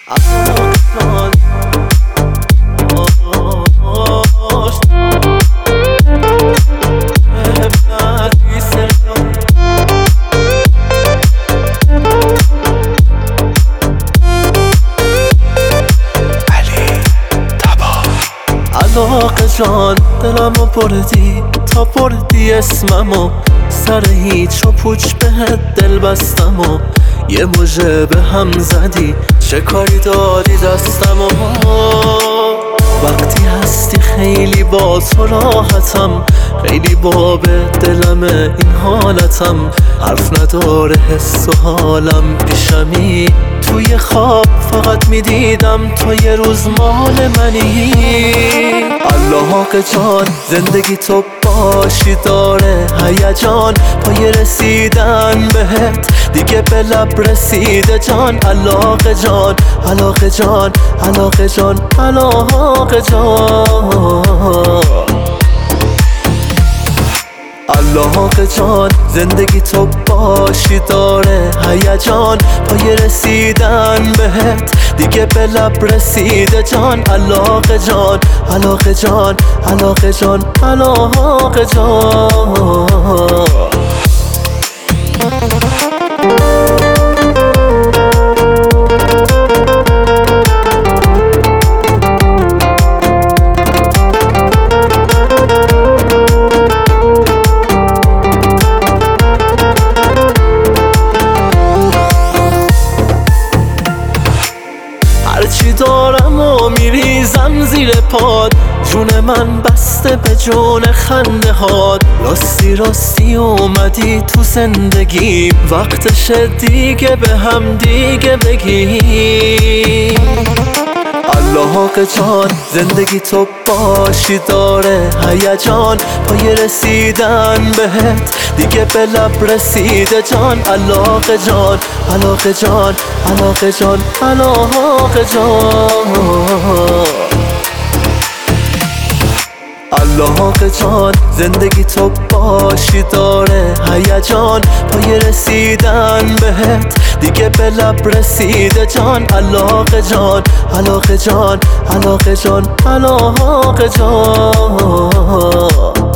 علاقه جان دلمو بردی تا بردی اسممو، سر هیچ و پوچ بهت دل بستم و یه مژه به هم زدی، چه کاری دادی دستمو. وقتی هستی خیلی با تو راحتم، خیلی باب دلمه این حالتم، حرف نداره حس و حالم، پیشمی توی خواب فقط میدیدم تو یه روز مال منی. الله جان زندگی تو باشی داره هیجان، پای رسیدن بهت دیگه به لب رسیده جان. علاقه جان علاقه جان علاقه جان علاقه جان علاقه جان زندگی تو باشی داره هیجان، پای رسیدن بهت دیگه به لب رسیده جان. علاقه جان علاقه جان علاقه جان علاقه جان هرچی دارم و میریزم زیر پاد، جون من بسته به جون خنده هات. راستی راستی اومدی تو زندگی، وقتشه دیگه به هم دیگه بگی. الله جان زندگی تو باشی داره هیجان، پای رسیدن بهت دیگه به لب رسیده جان. علاقه جان علاقه جان علاقه جان علاقه جان علاقه جان زندگی تو باشی داره هیجان، پای رسیدن بهت دیگه به لب رسیده جان. علاقه جان علاقه جان علاقه جان علاقه جان